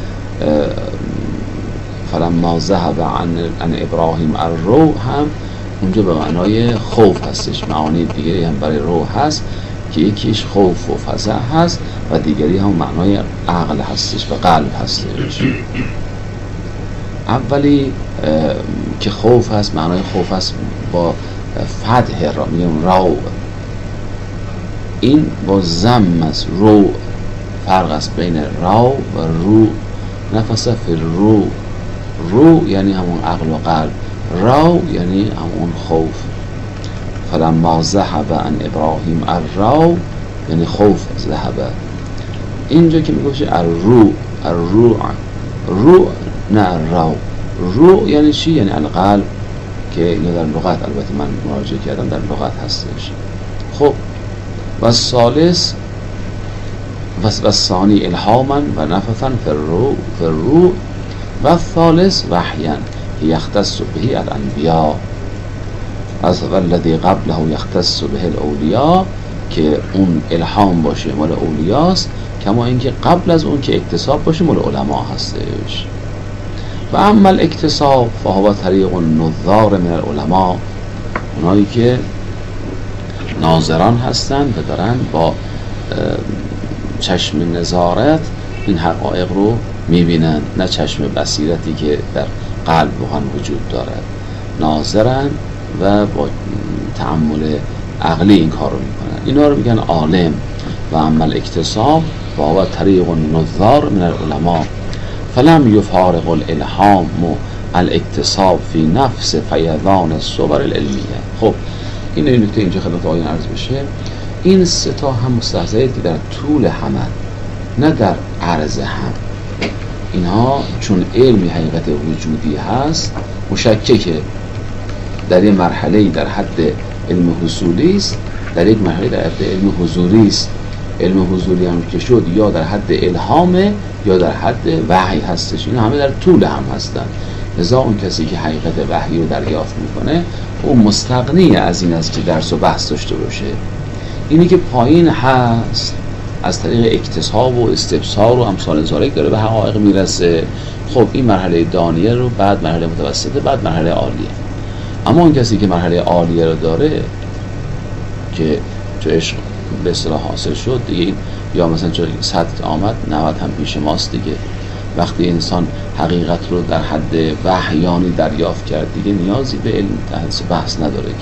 فلما ذهب عن عن ابراهیم الروح هم اونجا به معنای خوف هستش، معانی دیگری هم برای روح هست که یکیش خوف و فزع هست و دیگری هم معنای عقل هستش و قلب هستش. اولی که خوف هست، معنای خوف هست با فتح را میگم رو، این با ضم است، رو فرق است بین رو و رو. نفس فی رو، رو یعنی همون عقل و قلب، رو یعنی همون خوف. فلما ذهب عن ابراهیم الرو یعنی خوف ذهب. اینجا که میگوشه الرو، الرو رو نه الرو. رو یعنی چی؟ یعنی القلب، که اینو در لغت البته من مراجعه کردم در لغت هستش. خب و ثالث و ثانی الهاما و نفثا فی الروح و الثالث وحیا یختص به الانبیاء از والذی قبله یختص به الاولیاء، که اون الهام باشه مال اولیاست، کما اینکه قبل از اون که اکتساب باشه مال علما هستش. و اما الاکتساب فهو طریق النظار من العلماء، اونایی که ناظران هستن و دارن با چشم نظارت این حقایق رو میبینن، نه چشم بصیرتی که در قلب هم وجود دارد. ناظرن و با تأمل عقلی این کار رو میکنن، اینا رو میگن عالم. و اما الاکتساب فهو طریق النظار من العلماء فلم یفارق الالهام الاکتساب فی نفس فیضان الصور العلمیه. خب این این نکته اینجا خدمت آقایان عرض بشه، این سه تا هم مستحضره که در طول همه نه در عرض هم. اینها چون علمی حقیقت وجودی هست، مشککه در یک مرحله در حد علم حصولی است، در یک مرحله در حد علم حضوری است. علم حضوری هم که شد یا در حد الهامه یا در حد وحی هستش، اینا همه در طول هم هستن. لذا اون کسی که حقیقت وحی رو دریافت میکنه اون مستغنی از این است که درس و بحث داشته باشه. اینی که پایین هست از طریق اکتساب و استبصار و امثال ذالک داره به حقایق میرسه. خب این مرحله دانیه رو، بعد مرحله متوسطه، بعد مرحله عالیه. اما اون کسی که مرحله عالیه رو داره که چه عشق به اصطلاح حاصل شد دیگه، این یا مثلا چه صد آمد نود هم پیش ماست دیگه. وقتی انسان حقیقت رو در حد وحیانی دریافت کرد دیگه نیازی به علم درس و بحث نداره که.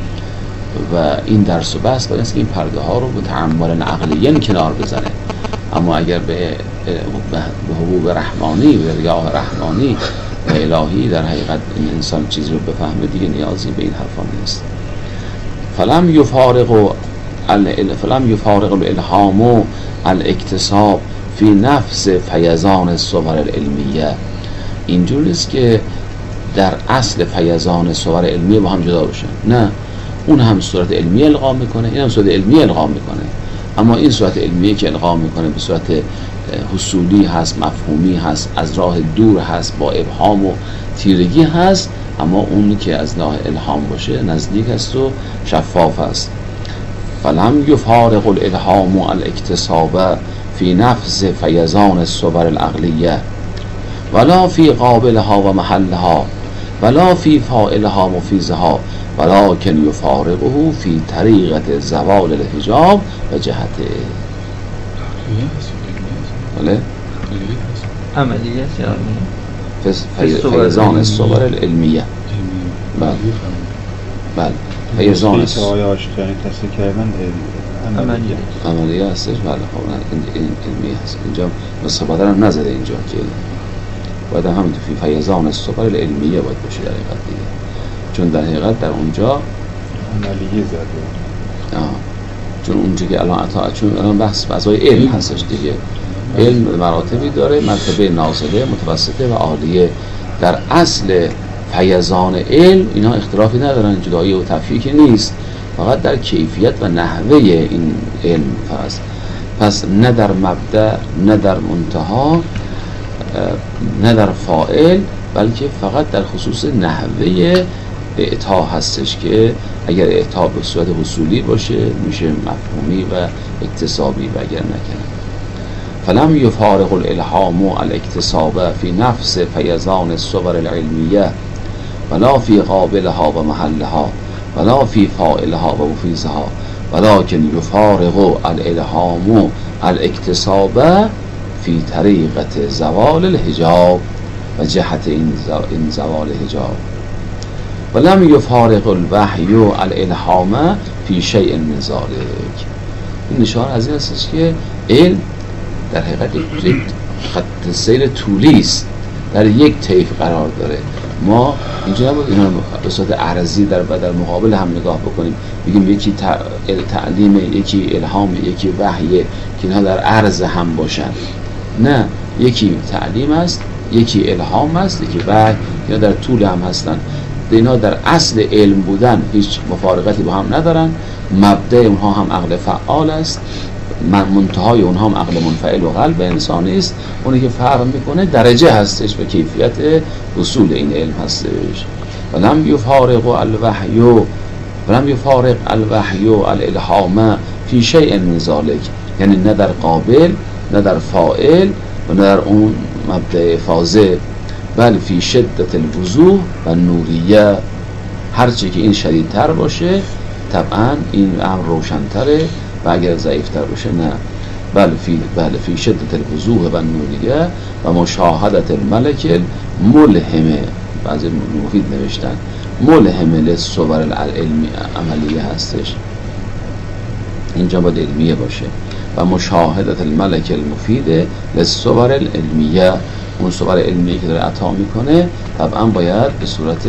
و این درس و بحث باید است که این پرده ها رو به تعامل عقلیه کنار بزنه. اما اگر به به حبوب رحمانی و ریاح رحمانی و الهی در حقیقت این انسان چیزی رو بفهمه دیگه نیازی به این حرفا نیست. فلم یفارق فلم یفارق الالهام الاکتساب فی نفس فیضان الصور العلمیه. اینجور نیست که در اصل فیضان صور علمیه با هم جدا بشن، نه، اون هم صورت علمی القا میکنه، این هم صورت علمی القا میکنه. اما این صورت علمیه که القا میکنه به صورت حصولی هست، مفهومی هست، از راه دور هست، با ابهام و تیرگی هست. اما اونی که از راه الهام باشه نزدیک است و شفاف است. فلم یفارق الالهام الاکتساب فی نفس فیضان الصور العقلیه ولا فی قابلها و محلها ولا فی فاعلها مفیزها ولكن یفارقه فی طریقت زوال الحجاب و جهته. بله؟ عملیه فیضان الصور العلمیه. بله بله فیضان الصور آشکاری کسی کردن عملیه عملیه هستش. بله خب این علمیه هست. اینجا مصابه هم نزده اینجا که باید هم همین تو فیضان الصور العلمیه باید باشه در حقیقت دیگه، چون در حقیقت در اونجا عملیه زده. آه. چون اونجا که الان عطا چون الان بحث فضای علم هستش دیگه. علم مراتبی داره، مرتبه نازله، متوسطه و عالیه. در اصل فیضان علم اینا اختلافی ندارن، جدایی و تفکیکی نیست، فقط در کیفیت و نحوه این علم هست. پس نه در مبدأ نه در منتها نه در فاعل، بلکه فقط در خصوص نحوه اعطا هستش که اگر اعطا به صورت حصولی باشه میشه مفهومی و اکتسابی و اگر نکنه. فلم یفارق الالهام الاکتساب فی نفس فیضان الصور العلمیه ولا فی قابلها و محلها ولا فی فاعلها و مفیزها ولكن یفارق الالهام الاکتساب فی طریقت زوال الحجاب و جهت این زوال حجاب. ولم یفارق الوحی الالهام فی شیء من ذلک. این نشان از این است که علم در حقیقت یک خط سیر طولی است، در یک طیف قرار داره. ما اینجا نباید اینا به صورت عرضی در بدل مقابل هم نگاه بکنیم، بگیم یکی تعلیم، یکی الهام، یکی وحیه که اینها در عرض هم باشن. نه، یکی تعلیم است، یکی الهام است، یکی وحی، یا در طول هم هستن. اینا در اصل علم بودن هیچ مفارقتی با هم ندارن. مبدأ اونها هم عقل فعال است منتهای اونها هم عقل منفعل و قلب انسانی است. اونی که فرق میکنه درجه هستش و کیفیت اصول این علم هستش. ولم یفارق الوحی ولم یفارق الوحی الالهام فی شیء من ذلک، یعنی نه در قابل نه در فاعل و نه در اون مبدأ فاضل، بل فی شدت الوضوح و نوریه. هرچی که این شدیدتر باشه طبعا این امر روشنتره و اگر ضعیفتر باشه نه. بل فی بل فی شدت الوضوح و نوریه و مشاهدت الملک ملهمه، بعضی مفید نوشتن ملهمه للصور العلمی عملیه هستش، اینجا باید علمیه باشه. و مشاهدت الملک المفید للصور العلمیه، اون صور علمیه که داره عطا میکنه طبعا باید به صورت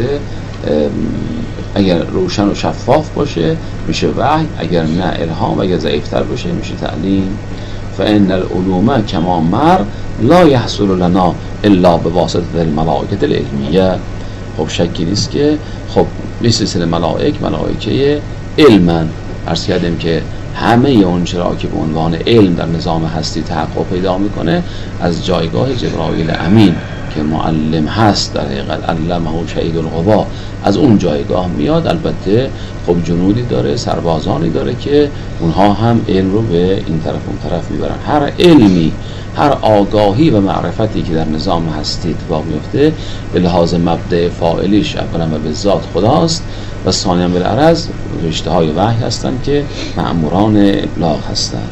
اگر روشن و شفاف باشه میشه وحی، اگر نه الهام، اگر ضعیفتر باشه میشه تعلیم. فإن العلوم کما مر لا يحصل لنا الا بواسطه الملائکه العلمیه. خب شکی نیست که خب به سلسله ملائک ملائکه علمن، عرض کردیم که همه اون چرا که به عنوان علم در نظام هستی تحقق پیدا میکنه از جایگاه جبرائیل امین که معلم هست، در حقیقت علمه شدید القوا، از اون جایگاه میاد. البته خب جنودی داره، سربازانی داره که اونها هم علم رو به این طرف اون طرف میبرن. هر علمی، هر آگاهی و معرفتی که در نظام هستی اتفاق میفته به لحاظ مبدأ فاعلیش اولا و به ذات خداست و ثانیاً بالعرض رشته های وحی هستند که مأموران ابلاغ هستند.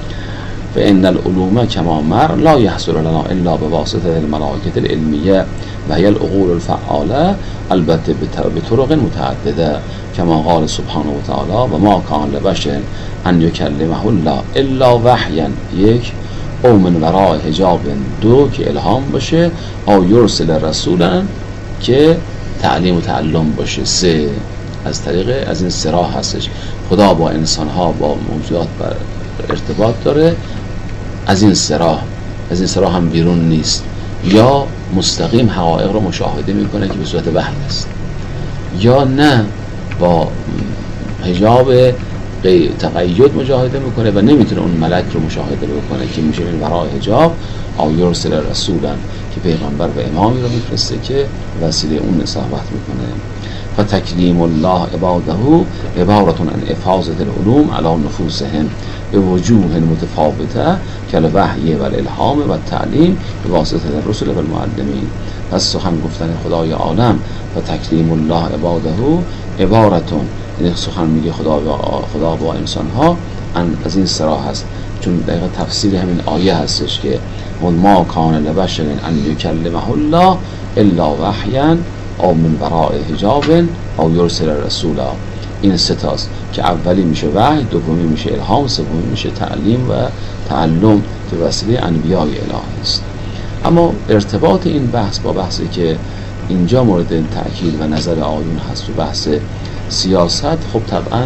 فإن العلوم كما مر لا يحصل لنا الا بواسطه الملائكه العلميه و هي العقول الفعاله، البته بطرق متعدده كما قال سبحانه وتعالى و ما كان لبشر ان يكلمه الله الا وحيا، یک، او من وراء حجاب، دو، که الهام باشه، او یرسل رسولا که تعلیم و تعلم باشه، سه، از طریق از این سراه هستش. خدا با انسان ها با موجودات بر ارتباط داره از این سراه، از این سراه هم بیرون نیست. یا مستقیم حقایق رو مشاهده میکنه که به صورت وحی است، یا نه با حجاب تقید مشاهده میکنه و نمیتونه اون ملک رو مشاهده بکنه که میشه من ورای حجاب. او یرسل رسولا که پیغمبر و امامی رو میفرسته که وسیله اون صحبت میکنه. فتکلیم الله عباده عبارة عن افاضة العلوم على نفوسهم به وجوه متفاوته کالوحی و الالهام و التعلیم به واسطه الرسل و المعلمین. پس سخن گفتن خدای عالم و تکلیم الله عباده عبارتون، یعنی سخن میگه خدا خدا با انسان ها از این سرا هست، چون دقیقا تفسیر همین آیه هستش که ما کان لبشر ان یکلمه الله الا وحیا او من وراء حجاب او یرسل رسولا. این ستاست که اولی میشه وحی، دومی میشه الهام، سومی میشه تعلیم و تعلم که وسیله انبیاء الهی است. اما ارتباط این بحث با بحثی که اینجا مورد تأکید و نظر آیون هست و بحث سیاست، خب طبعا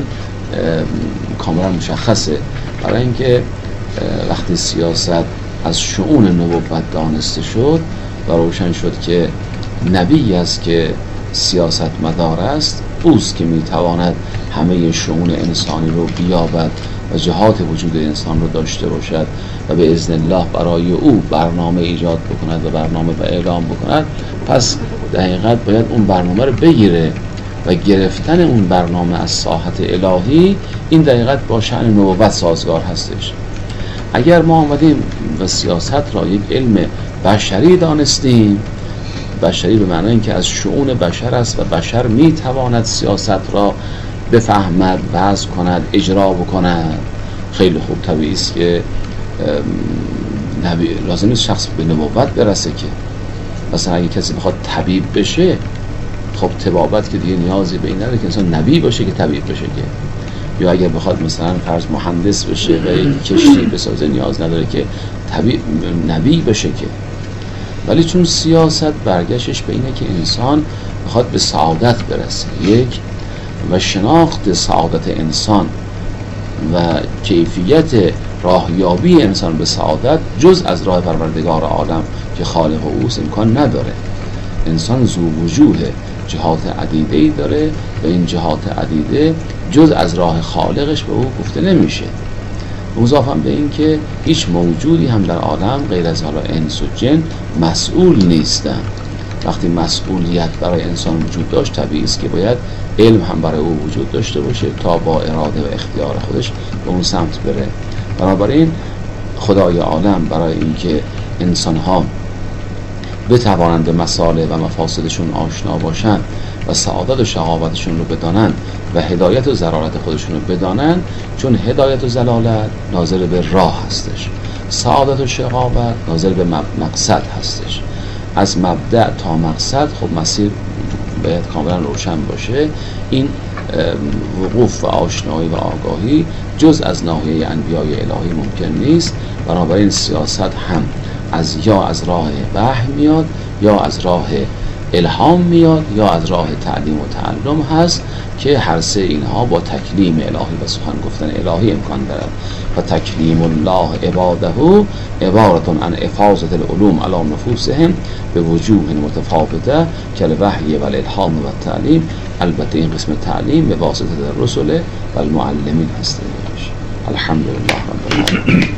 کاملا مشخصه، برای اینکه وقتی سیاست از شؤون نبوت دانسته شد و روشن شد که نبی است که سیاست مدار است، اوست که میتواند همه شؤون انسانی رو بیابد و جهات وجود انسان رو داشته باشد و به اذن الله برای او برنامه ایجاد بکند و برنامه و اعلام بکند. پس در حقیقت باید اون برنامه رو بگیره و گرفتن اون برنامه از ساحت الهی این در حقیقت با شأن نبوت سازگار هستش. اگر ما آمدیم و سیاست را یک علم بشری دانستیم، بشری به معنی اینکه از شؤون بشر است و بشر میتواند سیاست را بفهمد، وضع کند، اجرا بکند، خیلی خوب. طبیعی است که نبی لازم نیست شخص به نبوت برسه که مثلا اگه کسی بخواد طبیب بشه، خب طبابت که دیگه نیازی به این نداره که انسان نبی باشه که طبیب بشه که، یا اگر بخواد مثلا فرض مهندس بشه و یک کشتی بسازه نیاز نداره که طبیب نبی بشه که. ولی چون سیاست برگشتش به اینه که انسان بخواد به سعادت برسه، یک، و شناخت سعادت انسان و کیفیت راهیابی انسان به سعادت جز از راه پروردگار عالم که خالق اوست امکان نداره. انسان ذو وجوه، جهات عدیده‌ای داره و این جهات عدیده جز از راه خالقش به او گفته نمیشه. مضافاً به این که هیچ موجودی هم در عالم غیر از حالا انس و جن مسئول نیستن. وقتی مسئولیت برای انسان وجود داشت طبیعی است که باید علم هم برای او وجود داشته باشه تا با اراده و اختیار خودش به اون سمت بره. بنابراین خدای عالم برای اینکه انسان‌ها بتوانند به مصالح و مفاسدشون آشنا باشند و سعادت و شقاوتشون رو بدانند و هدایت و ضلالت خودشون رو بدانند، چون هدایت و ضلالت ناظر به راه هستش، سعادت و شقاوت ناظر به مقصد هستش. از مبدأ تا مقصد خب مسیر باید کاملا روشن باشه. این وقوف و آشنایی و آگاهی جز از ناحیه انبیای الهی ممکن نیست. بنابراین سیاست هم از یا از راه وحی میاد، یا از راه الهام میاد، یا از راه تعلیم و تعلم هست که هر سه اینها با تکلیم الهی و سخن گفتن الهی امکان دارد. و تکلیم الله عباده عبارت عن افاضة العلوم علی نفوسهم به وجوه متفاوته کالوحی و الالهام و التعلیم. البته این قسم تعلیم به واسطه الرسل و المعلمین هستش. الحمدلله رب العالمین.